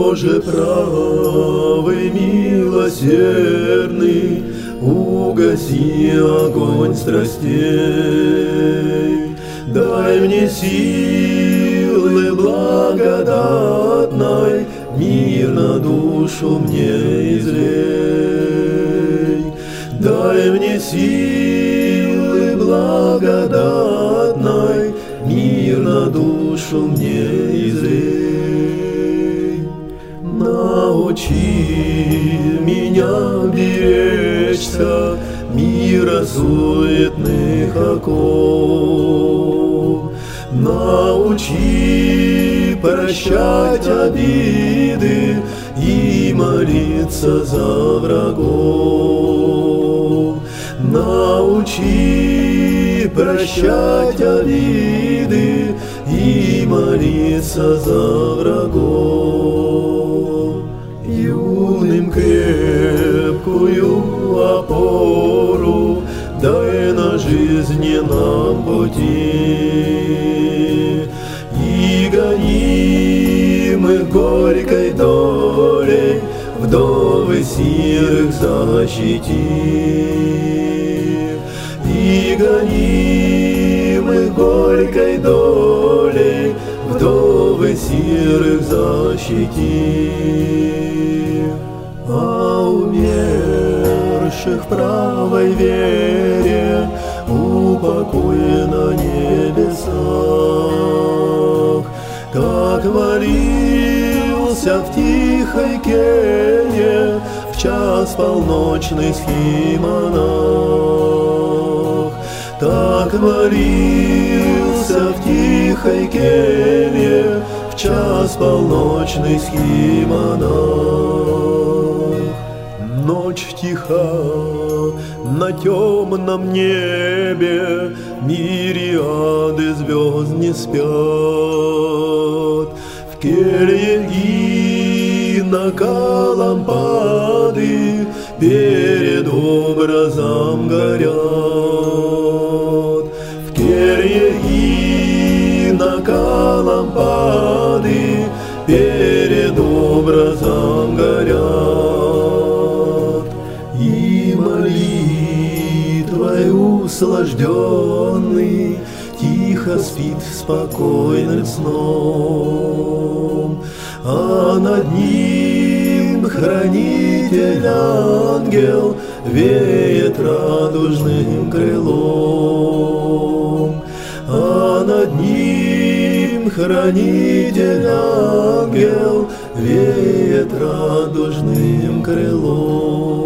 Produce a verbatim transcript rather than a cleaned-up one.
Боже правый, милосердный, угаси огонь страстей. Дай мне силы благодатной, мир на душу мне излей. Дай мне силы благодатной, мир на душу мне излей. Научи меня беречься мира суетных оков. Научи прощать обиды и молиться за врагов. Научи прощать обиды и молиться за врагов. Юным крепкую опору дай на жизненном пути, и гонимых горькой долей вдовы сирых защити. И гонимых горькой долей вдовы сирых защити. А умерших в правой вере упокой на небесах, как молился в тихой келье в час полночный схимонах. Так молился в тихой келье в час полночный схимонах. Ночь тиха, на темном небе мириады звезд не спят. В келье инока лампады перед образом горят. В келье инока лампады перед образом горят. И молитвой услажденный тихо спит спокойным сном, а над ним хранитель ангел веет радужным крылом. А над ним хранитель ангел веет радужным крылом.